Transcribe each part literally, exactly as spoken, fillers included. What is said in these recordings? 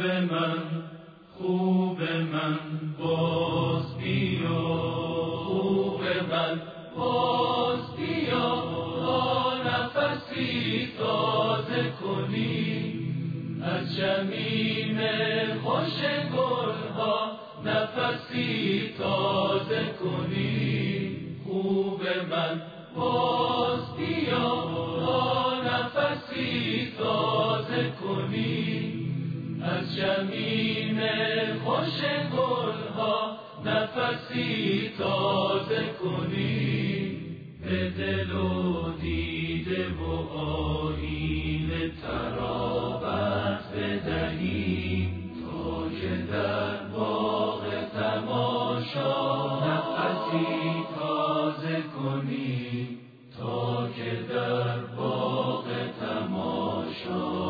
من خوب من باز بیا، خوب من باز بیا، تا نفسی تازه کنی از شمیم خوش گلها، نفسی تازه کنی. خوب من باز بیا، تا نفسی تازه کنی از شمیم خوش گلها، نفسی تازه کنی. به دل و دیده و آیینه ترابت بدهی، تا که در باغ تماشا نفسی تازه کنی، تا که در باغ تماشا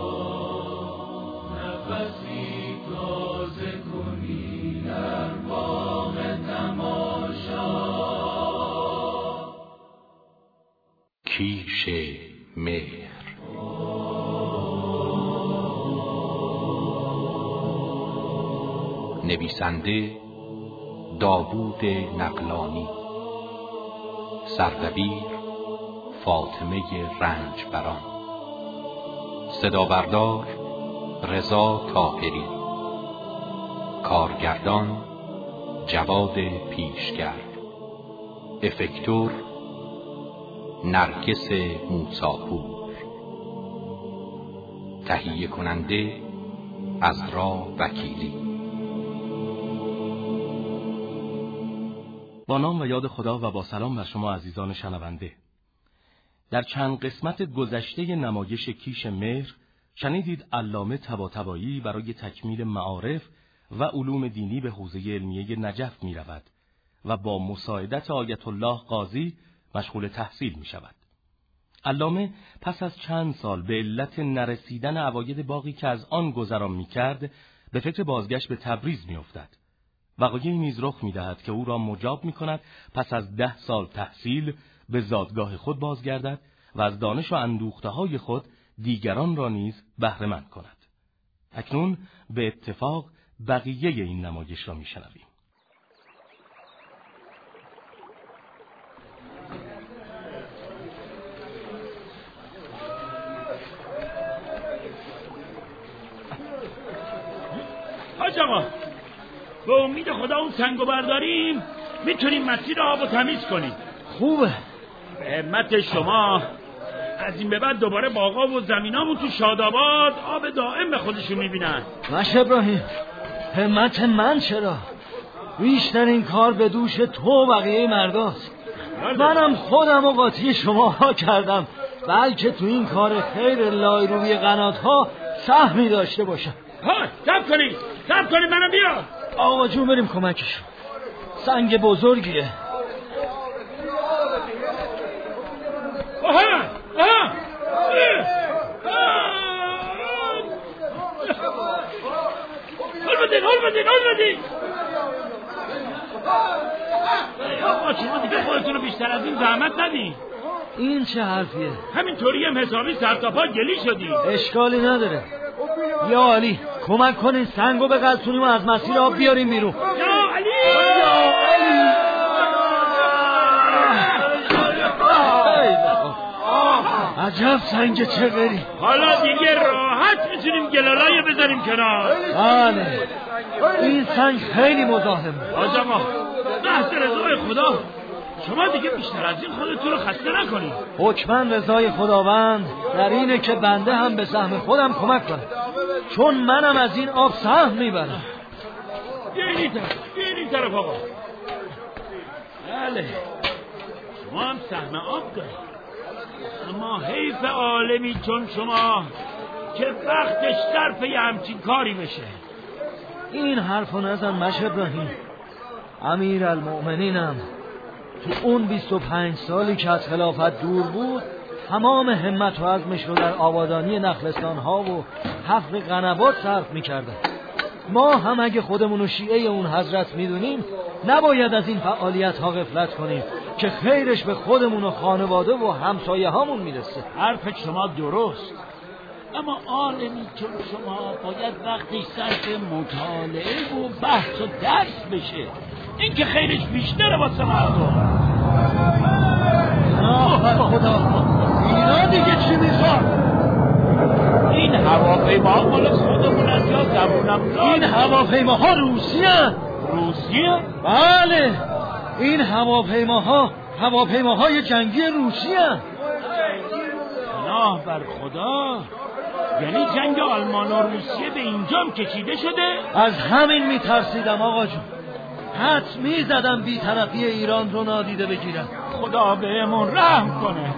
نفسی تازه کنی، در باغ تماشا. کیش مهر. نویسنده داوود نقلانی، سردبیر فاطمه رنجبران، صدا بردار رضا طاهری، کارگردان جواد پیشگرد، افکتور نرگس موساپور، تهیه کننده عذرا وکیلی. با نام و یاد خدا و با سلام بر شما عزیزان شنونده. در چند قسمت گذشته نمایش کیش مهر شنیدید علامه طباطبایی برای تکمیل معارف و علوم دینی به حوزه علمیه نجف می رود و با مساعدت آیت الله قاضی مشغول تحصیل می شود. علامه پس از چند سال به علت نرسیدن عواید باقی که از آن گذران می کرد به فکر بازگشت به تبریز می افتد. وقایعی نیز رخ می دهد که او را مجاب می کند پس از ده سال تحصیل به زادگاه خود بازگردد و از دانش و اندوخته های خود دیگران را نیز بهره مند کند. اکنون به اتفاق بقیه این نمایش را می شنویم. حاج آقا، به امید خدا اون سنگو برداریم میتونیم مسیر آب رو تمیز کنیم. خوبه. به همت شما از این به بعد دوباره باغا و زمینامون تو شاداباد آب دائم به خودشون میبینن. باشه ابراهیم، همت من چرا؟ بیشتر این کار به دوش تو و بقیه مرداست. منم خودم و قاطی شما ها کردم، بلکه تو این کار خیر لایروبی قنات ها سهمی داشته باشم. ها سب کنی سب کنی منم بیا. آقا جون بریم کمکشون، سنگ بزرگیه. آها آها حال بدین حال بدین حال بدین. آقا شما دیگه خودتون رو بیشتر از این زحمت ندین. این چه حرفیه؟ همینطوری هم حسابی سر تا پا گلی شدی. اشکالی نداره. یا علی کمک کنین سنگو بغلتونیم و از مسیر آب بیاریم بیرون. یا علی یا علی. عجب سنگ چه غری. حالا دیگه راحت میتونیم گلالای بذاریم کنار. بله این سنگ خیلی مزاحمه. حاج آقا بحث رضای خدا، شما دیگه بیشتر از این خودتون رو خسته نکنید. حکما رضای خداوند در اینه که بنده هم به سهم خودم کمک کنم، چون منم از این آب سهم میبرم. بیاین این طرف بیاین این طرف آقا. بله شما هم سهم آب دارید، اما حیف عالمی چون شما که وقتش صرف یه همچین کاری بشه. این حرفو نزن مشه ابراهیم. امیر المؤمنینم تو اون بیست و پنج سالی که از خلافت دور بود تمام همت و عزمش رو در آبادانی نخلستان ها و حفر قنوات صرف میکردن. ما هم اگه خودمونو شیعه اون حضرت میدونیم نباید از این فعالیت ها غفلت کنیم که خیرش به خودمون و خانواده و همسایه هامون میرسه. حرف شما درست، اما عالمی چون شما باید وقتی صرف مطالعه و بحث و درس بشه، این که خیرش بیشتره واسه مردم. آه خدا، اینا دیگه چی میخواد؟ این هواپیما مال خودمونن یا زبونم؟ این هواپیماها روسیه؟ روسیه؟ بله، این هواپیماها هواپیماهای جنگی روسیه. پناه بر خدا، یعنی جنگ آلمان و روسیه به اینجام کشیده شده؟ از همین میترسیدم آقا جون، حد میزدم بی‌طرفی ایران رو نادیده بگیرم. خدا بهمون رحم کنه.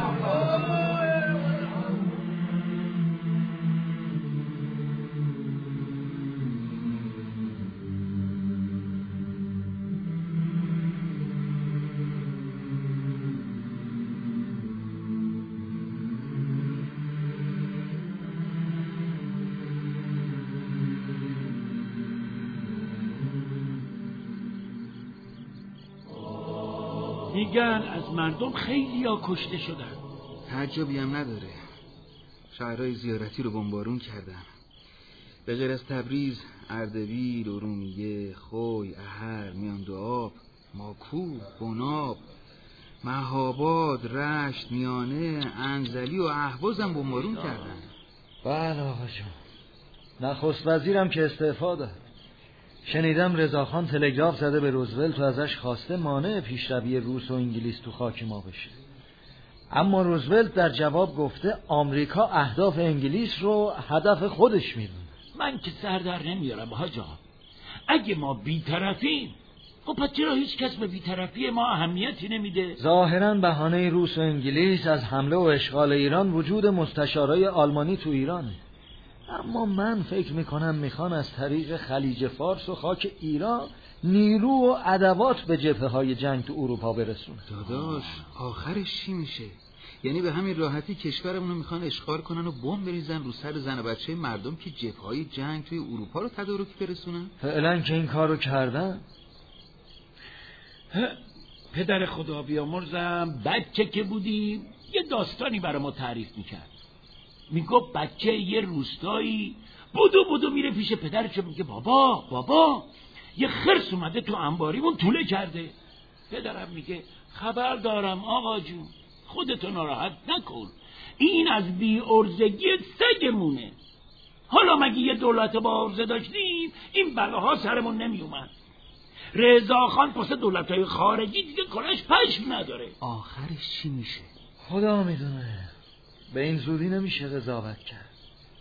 میگن از مردم خیلی ها کشته شدن. تعجبی هم نداره، شهرهای زیارتی رو بمبارون کردن. به غیر از تبریز، اردبیل، ارومیه، خوی، احر، میاندوآب، ماکو، بناب، مهاباد، رشت، میانه، انزلی و اهواز هم بمبارون کردن. بله آقا جون، نخست وزیرم که استعفا داد. شنیدم رضاخان تلگراف زده به روزولت و ازش خواسته مانع پیشروی روس و انگلیس تو خاک ما بشه. اما روزولت در جواب گفته آمریکا اهداف انگلیس رو هدف خودش میدونه. من که سر در نمیارم حاج آقا. اگه ما بی‌طرفیم، خب پس چرا هیچ کس به بی‌طرفی ما اهمیتی نمیده؟ ظاهراً بهانه روس و انگلیس از حمله و اشغال ایران وجود مستشارای آلمانی تو ایرانه. اما من فکر میکنم میخوان از طریق خلیج فارس و خاک ایران نیرو و ادوات به جبهه های جنگ تو اروپا برسونه. داداش آخرش چی میشه؟ یعنی به همین راحتی کشورمون رو میخوان اشغال کنن و بمب بریزن رو سر زن و بچه مردم که جبهه های جنگ توی اروپا رو تدارک برسونن؟ فعلا که این کارو کردن. پدر خدا بیامرزم بچه که بودیم یه داستانی برای ما تعریف میکرد. میگفت بچه یه روستایی بودو بودو میره پیش پدرش و میگه بابا بابا یه خرس اومده تو انباریمون توله کرده. پدرم میگه خبر دارم آقا جون، خودتو ناراحت نکن، این از بی ارزگی سگمونه. حالا مگه یه دولت با ارزه داشتیم این بلاها سرمون نمی اومد. رضاخان پس دولت‌های خارجی دیگه کلش پشم نداره. آخرش چی میشه؟ خدا میدونه. به این زودی نمیشه قضاوت کرد.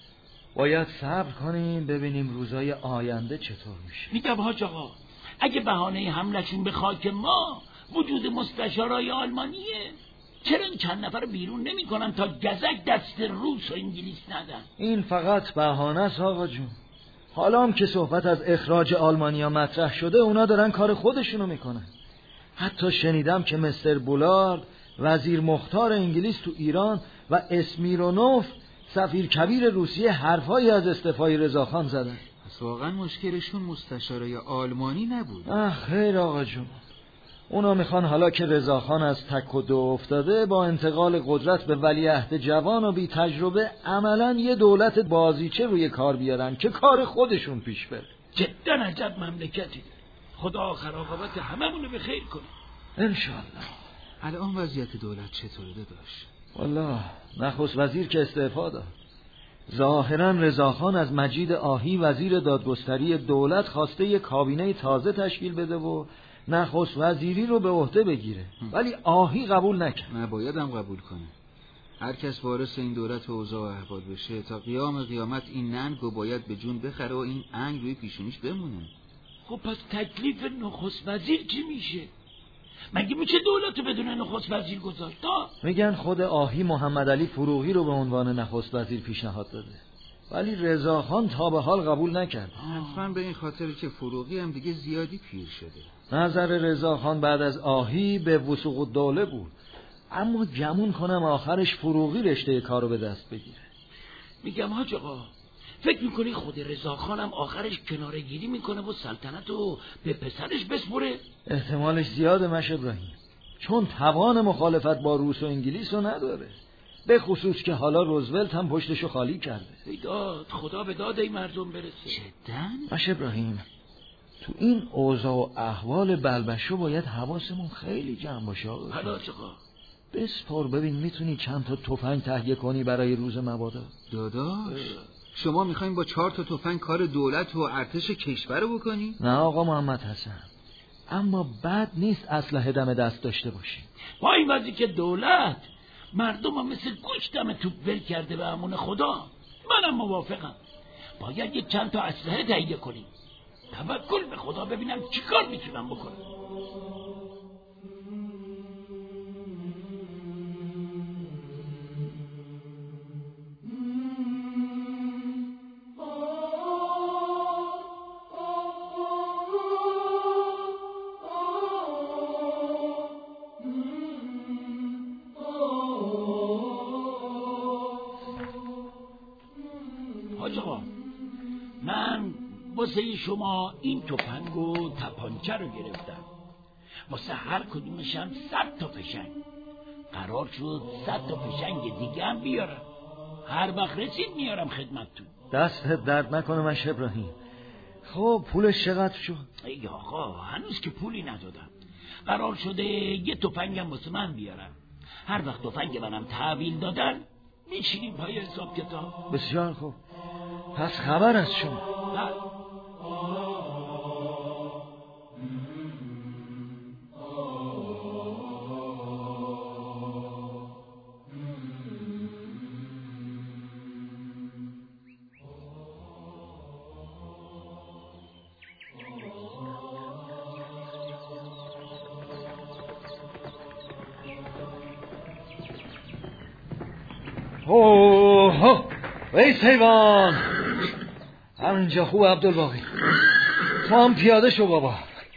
باید صبر کنیم ببینیم روزای آینده چطور میشه. میگم حاج آقا، اگه بهانه حملشون به خاک ما وجود مستشارای آلمانیه، چرا این چند نفر بیرون نمی کنن تا گزک دست روس و انگلیس ندن؟ این فقط بهانه است آقا جون. حالا هم که صحبت از اخراج آلمانیا مطرح شده، اونا دارن کار خودشونو میکنن. حتی شنیدم که مستر بولارد وزیر مختار انگلیس تو ایران و اسمیرونوف سفیر کبیر روسیه حرفایی از استعفای رضاخان زدن. پس واقعا مشکلشون مستشارای آلمانی نبود؟ آه خیر آقا جون، اونا میخوان حالا که رضاخان از تک و دو افتاده با انتقال قدرت به ولیعهد جوان و بی تجربه عملا یه دولت بازیچه روی کار بیارن که کار خودشون پیش بره. جدا عجب مملکتی. خدا آخر عاقبت هممونو به خیر کنه انشالله. الان وضعیت دولت چطوره داشت؟ والله نخست وزیر که استعفا داد. ظاهرا رضاخان از مجید آهی وزیر دادگستری دولت خواسته یک کابینه تازه تشکیل بده و نخست وزیری رو به عهده بگیره، ولی آهی قبول نکرد. نباید هم قبول کنه. هر کس وارث این دولت و اوضاع و احوال بشه تا قیام قیامت این ننگ رو باید به جون بخره و این انگ روی پیشونیش بمونه. خب پس تکلیف نخست وزیر چی میشه؟ مگه میشه دولت بدون نخست وزیر گذاشت؟ میگن خود آهی محمد علی فروغی رو به عنوان نخست وزیر پیشنهاد داده، ولی رضاخان تا به حال قبول نکرد. حتما به این خاطر که فروغی هم دیگه زیادی پیر شده. نظر رضاخان بعد از آهی به وثوق الدوله بود، اما گمون کنم آخرش فروغی رشته کارو به دست بگیره. میگم حاج آقا، فکر میکنی خود رضاخان هم آخرش کناره گیری میکنه و سلطنت رو به پسرش بسپره؟ احتمالش زیاده مش ابراهیم، چون توان مخالفت با روس و انگلیس رو نداره. به خصوص که حالا روزولت هم پشتشو خالی کرده. ای داد، خدا به داد این مردم برسه. جداً؟ باشه ابراهیم، تو این اوضاع و احوال بلبشو باید حواسمون خیلی جمع باشه. حالا چقا؟ بسپار ببین میتونی چند تا تفنگ تهیه کنی برای روز مبادا. داداش شما میخواین با چهار تا تفنگ کار دولت و ارتش کشور رو بکنی؟ نه آقا محمد حسن، اما بد نیست اسلحه دم دست داشته باشی. با این وضعی که دولت مردم هم مثل گوشت دم توپ ول کرده به امون خدا، منم موافقم. باید یک چند تا اسلحه تهیه کنیم. توکل به خدا ببینم چیکار میتونم بکنم. حاج آقا، من واسه شما این تفنگ و تپانچه رو گرفتم. واسه هر کدومشم صد تا فشنگ. قرار شد صد تا فشنگ دیگه هم بیارم. هر وقت رسید میارم خدمتتون. دستت درد نکنه مش ابراهیم. خب پولش چقدر شد؟ ای آقا هنوز که پولی ندادم. قرار شده یه تفنگم واسه من بیارم. هر وقت تفنگ منم تحویل دادن میشینیم پای حساب کتاب. بسیار خوب، پس خبر از شما. اوه ویس حیوان، همینجا خوب عبدالباقی، تو هم پیاده شو بابا.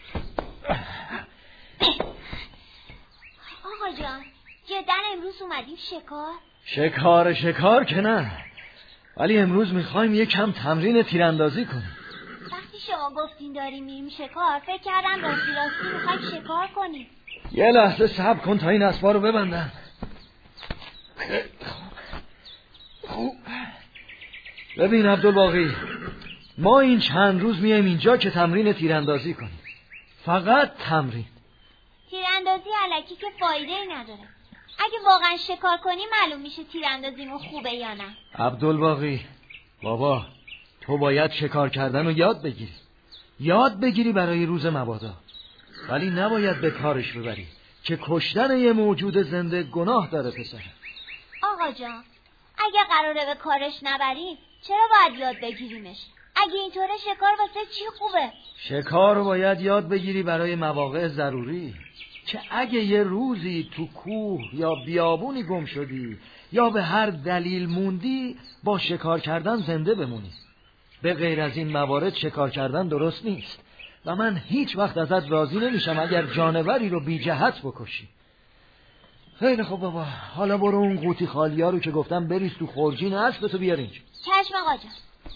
آقا جان جدا امروز اومدیم شکار؟ شکار شکار که نه، ولی امروز میخوایم یه کم تمرین تیراندازی کنیم. وقتی شما گفتین داریم میریم شکار فکر کردم راستی راستی میخوایم شکار کنیم. یه لحظه صبر کن تا این اسبا رو ببندن. خوب ببین عبدالباقی، ما این چند روز میایم اینجا که تمرین تیراندازی کنیم. فقط تمرین. تیراندازی الکی که فایده ای نداره. اگه واقعا شکار کنیم معلوم میشه تیراندازیمون خوبه یا نه. عبدالباقی بابا، تو باید شکار کردن رو یاد بگیری. یاد بگیری برای روز مبادا. ولی نباید به کارش ببری که کشتن یه موجود زنده گناه داره پسر. آقا جان اگه قراره به کارش نبریم چرا باید یاد بگیریمش؟ اگه اینطوره شکار واسه چی خوبه؟ شکار رو باید یاد بگیری برای مواقع ضروری، که اگه یه روزی تو کوه یا بیابونی گم شدی یا به هر دلیل موندی با شکار کردن زنده بمونی. به غیر از این موارد شکار کردن درست نیست و من هیچ وقت ازت راضی نمیشم اگر جانوری رو بی جهت بکشی. خیلی خوب بابا، حالا برو اون قوطی خالی ها رو که گفتم بریز تو خورجین اسبتو بیار اینجا. چشم آقا جان.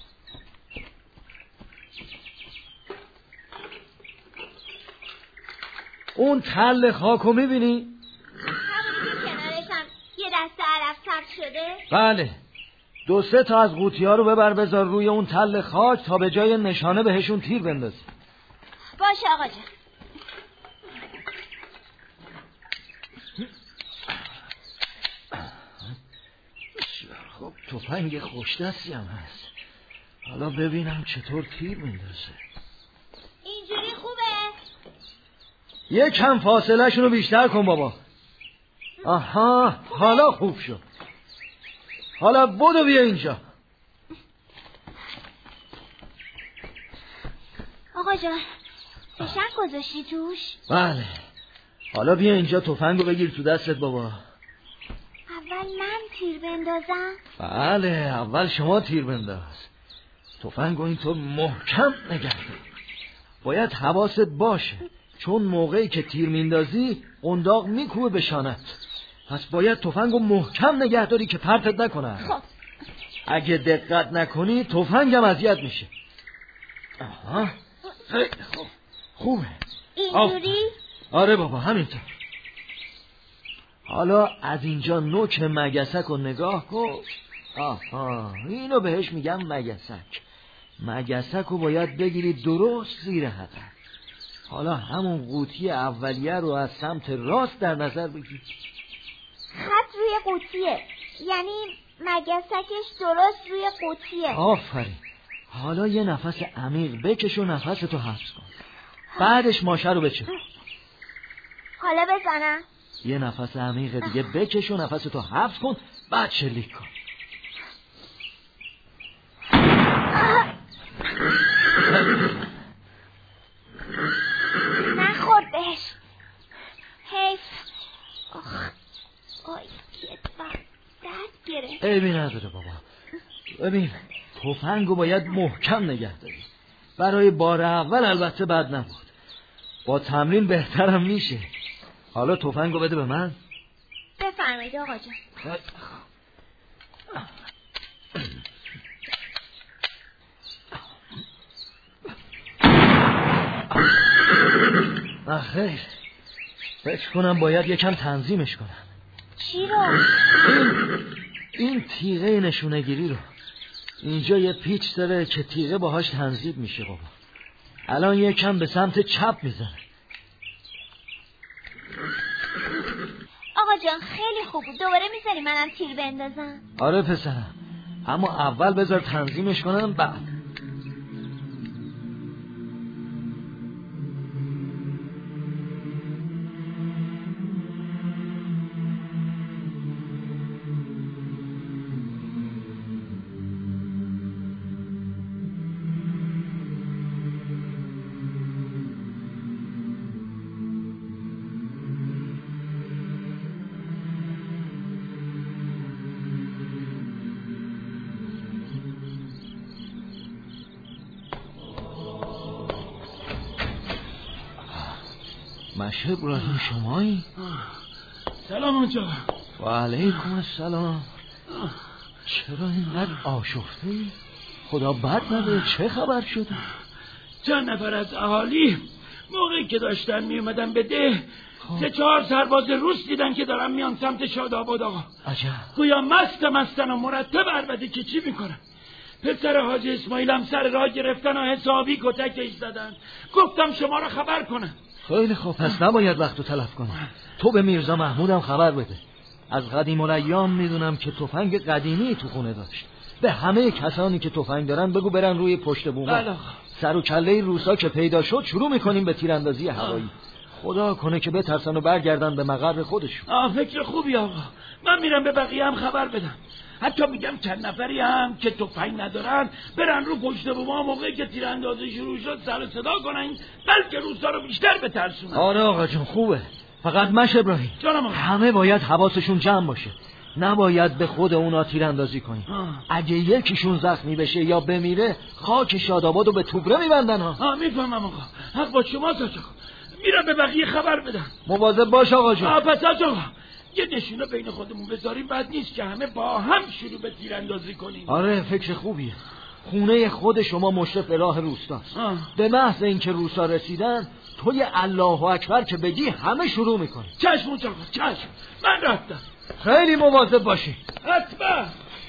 اون تل خاکو میبینی؟ همونی که کنارش هم یه دسته علف ثبت شده؟ بله، دو سه تا از قوطی ها رو ببر بذار روی اون تل خاک تا به جای نشانه بهشون تیر بندازی. باشه آقا جان. خب تفنگ خوش دستی هم هست. حالا ببینم چطور تیر میندازه. اینجوری خوبه؟ یه کم فاصله شونو بیشتر کن بابا. آها حالا خوب شد. حالا بدو بیا اینجا. آقا جان فشنگ گذاشتی توش؟ بله. حالا بیا اینجا تفنگو بگیر تو دستت بابا. اول من تیر بندازم؟ بله اول شما تیر بنداز. تفنگو اینطور محکم نگه دار. باید حواست باشه چون موقعی که تیر میندازی قنداق میکوبه به شانت. پس باید تفنگو محکم نگه داری که پرتت نکنه. خب اگه دقت نکنی تفنگم اذیت میشه. آها خیلی خوب. خوبه اینجوری؟ آره بابا همینطور. حالا از اینجا نوک مگسک رو نگاه کن. آها، اینو بهش میگم مگسک. مگسک رو باید بگیری درست زیر حلق. حالا همون قوطی اولیه رو از سمت راست در نظر بگیر. خط روی قوطیه، یعنی مگسکش درست روی قوطیه. آفرین. حالا یه نفس عمیق بکش و نفستو حبس کن. بعدش ماشه رو بچه. حالا بزنم. یه نفس عمیق دیگه بکش و نفستو حبس کن. بعد شلیک کن. نخورد بهش. حیف. آخ آی کتفم درد گرفت. عیبی نداره بابا. ببین تفنگو باید محکم نگه داری. برای بار اول البته بد نبود. با تمرین بهترم میشه. حالا تفنگو بده به من. بفرمایید آقا جان. آخه فکر کنم باید یکم تنظیمش کنم. چی رو؟ این, این تیغه نشونه گیری رو. اینجا یه پیچ داره که تیغه باهاش تنظیم میشه بابا. الان یکم به سمت چپ میزنه. آقا جان خیلی خوب بود. دوباره میذاری منم تیر بندازم؟ آره پسرم، اما اول بذار تنظیمش کنم بعد. مشه ابراهیم شمایی؟ سلام آنجا. و علیکم السلام. چرا اینقدر آشفته ای؟ خدا بد نده، چه خبر شده؟ چند نفر از اهالی موقعی که داشتن می اومدن به ده سه چهار سرباز روس دیدن که دارن میان سمت شاداباد آقا. عجب. گویا مست مستن و مرتب عربده که چی میکنن. پسر حاج اسماعیل هم سر راه گرفتن و حسابی کتکش زدن. گفتم شما را خبر کنم. خیلی خوب، پس نباید وقتو تلف کنم. تو به میرزا محمودم خبر بده. از قدیم الایام میدونم که تفنگ قدیمی تو خونه داشت. به همه کسانی که تفنگ دارن بگو برن روی پشت بوم. سر و کله روسا که پیدا شد شروع میکنیم به تیراندازی هوایی. خدا کنه که بترسن و برگردن به مقر خودشون. آه فکر خوبی آقا. من میرم به بقیه هم خبر بدم. حتی میگم چند نفری هم که تفنگ ندارن برن رو پشت بوم موقعی که تیراندازی شروع شد سر و صدا کنن، بلکه روسا رو بیشتر بترسونن. آره آقا جون خوبه. فقط مش ابراهیم همه باید حواسشون جمع باشه. نباید به خود اونا تیراندازی کنیم. اگه یکیشون زخمی بشه یا بمیره خاک شادابادو به توبره میبندن ها. ها میفهمم آقا. حق با شماست آقا. میرم به بقیه خبر بدم. مواظب باش آقا جون. آ پس آقا یه نشونه بین خودمون بذاریم، بد نیست که همه با هم شروع به تیراندازی کنیم. آره فکر خوبیه. خونه خود شما مشرف راه روستاست. به محض اینکه روسا رسیدن توی الله اکبر که بگی همه شروع میکنه. چشم آقا چشم. من رفتم. خیلی مواظب باشی. حتما.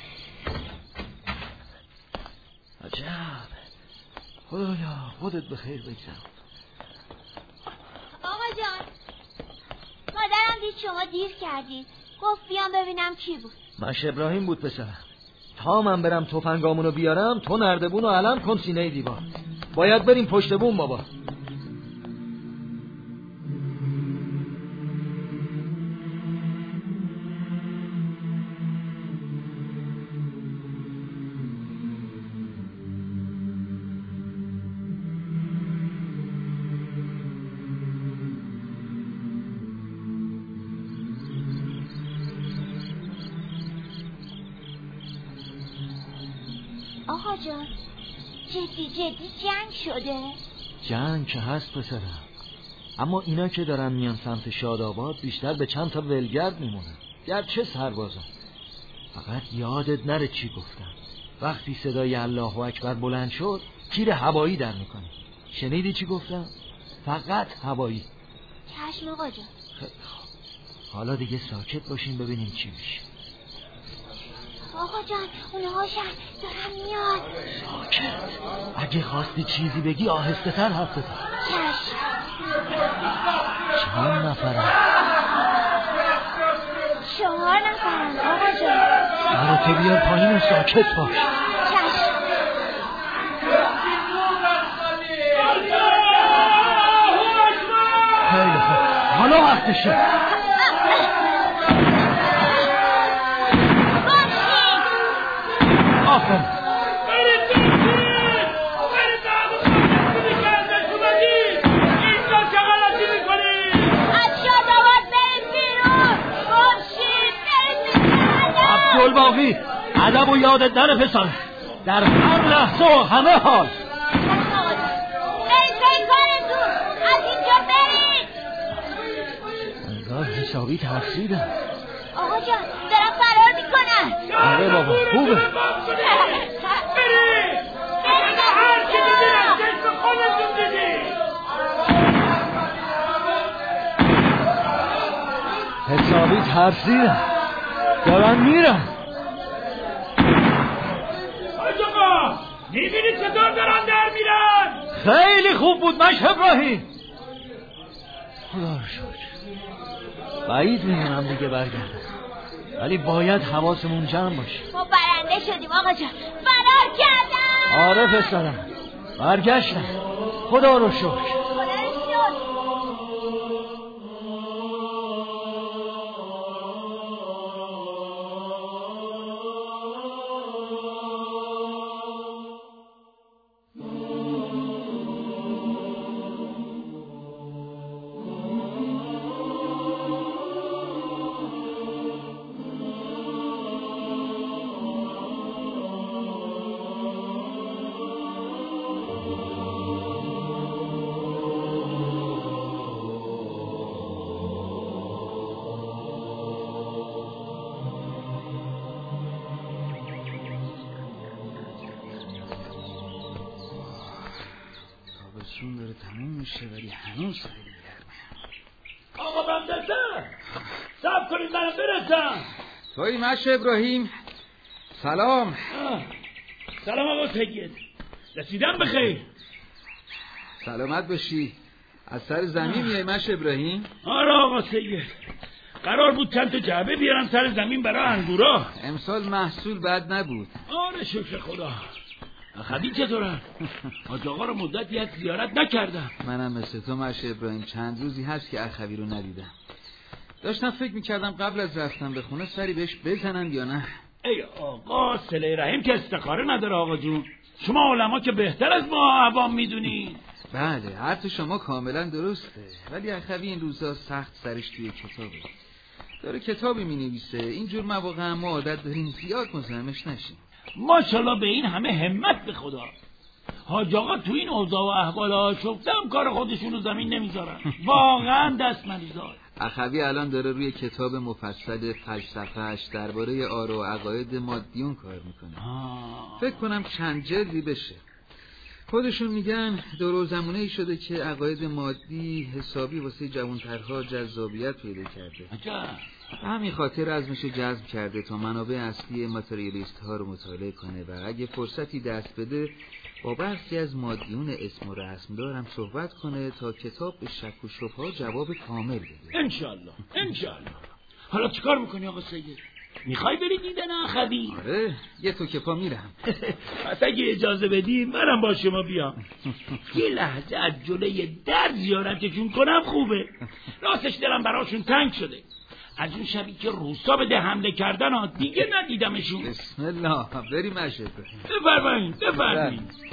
عجب. خدایا خودت بخیر بگذر. آقا جان مادرم دید شما دیر کردید، گفت بیام ببینم کی بود. مش ابراهیم بود پسرم. تا من برم تفنگامونو بیارم تو نردبونو علم کن سینه دیوار. باید بریم پشت بوم بابا. آقا جان جدی جدی جنگ شده؟ جنگ که هست پسرم، اما اینا که دارن میان سمت شاداباد بیشتر به چند تا ولگرد میمونن، گرچه سربازن. فقط یادت نره چی گفتم. وقتی صدای الله اکبر بلند شد تیر هوایی در میکنی. شنیدی چی گفتم؟ فقط هوایی. چشم آقا جان. حالا دیگه ساکت باشین ببینیم چی میشه. آقا جان اونها شن دارن میاد. ساکت. اگه خواستی چیزی بگی آهسته تر حرف بزن. چشم. چند نفرن؟ چهار نفرن آقا جان. سرتو بیار پایین و ساکت باش. چشم. خیلی خوب حالا وقتشه. آفرین. عبدالباقی ادب و یادت نره پسر، در هر لحظه و همه حال. برید برید کارتون، از اینجا برید. انگار حسابی ترسیدم. آقا جان دارم فرار میکنم. آره بابا خوبه. برید برید هر چی دیدید چشم خودتون دیدید. حسابی ترسیدم، دارن میرن. آقا میبینید چطور دارن در میرن؟ خیلی خوب بود مش ابراهیم. خدا رو شکر. بعید میدونم دیگه برگردم، ولی باید حواسمون جمع باشه. ما برنده شدیم آقا جان، فرار کردم. آره پسرم برگشتم، خدا رو شکر. خدا رو شکر. تابستون داره تموم میشه ولی هنوز خیلی گرمه. آقا بندسه صبر کنید منم برسم. توی مش ابراهیم سلام. سلام آقا سید، رسیدم بخیر. سلامت باشی. از سر زمین میای مش ابراهیم؟ آره آقا سید، قرار بود چند تا جعبه بیارم سر زمین برای انگورا. امسال محصول بد نبود. آره شکر خدا. اخوی چطورن؟ حاج آقا رو مدتی از زیارت نکردم. منم مثل تو مش ابراهیم چند روزی هست که اخوی رو ندیدم. داشتم فکر میکردم قبل از رفتن به خونه سری بهش بزنم یا نه. ای آقا صله رحم که استخاره نداره آقا جون. شما علما که بهتر از ما عوام میدونی. بله حرف شما کاملا درسته، ولی اخوی این روزا سخت سرش توی کتابه. داره کتابی مینویسه. اینجور مواقع ما عادت داریم زیاد مزاحمش نشیم. ماشاءالله به این همه همت به خدا. حاج آقا تو این اوضاع و احوال آشفتم کار خودشون رو زمین نمیذارن. واقعا دست مریضا. اخوی الان داره روی کتاب مفصل فلسفه‌اش درباره آر و عقاید مادیون کار میکنه. فکر کنم چند جلدی بشه. خودشون میگن دور زمونه ای شده که عقاید مادی حسابی واسه جوانترها جذابیت پیدا کرده. عجب. همین خاطر ازمشو جذب کرده تا منابع اصلی ماتریالیست ها رو مطالعه کنه و اگه فرصتی دست بده با برخی از مادیون اسم و رسم دارم صحبت کنه تا کتاب به شک و شبهه جواب کامل بده. انشالله انشالله. حالا چیکار میکنی آقا سید؟ میخوای بری دیدن اخوی؟ آره یه تو که پا میرم. پس اگه اجازه بدی منم با شما بیام. یه لحظه از جلوی در زیارتشون کنم خوبه. راستش دلم براشون تنگ شده. از اون شبی که روسا به ده حمله کردن ها دیگه ندیدمشون. بسم الله بریم مشهد. بفرمایید بفرمایید.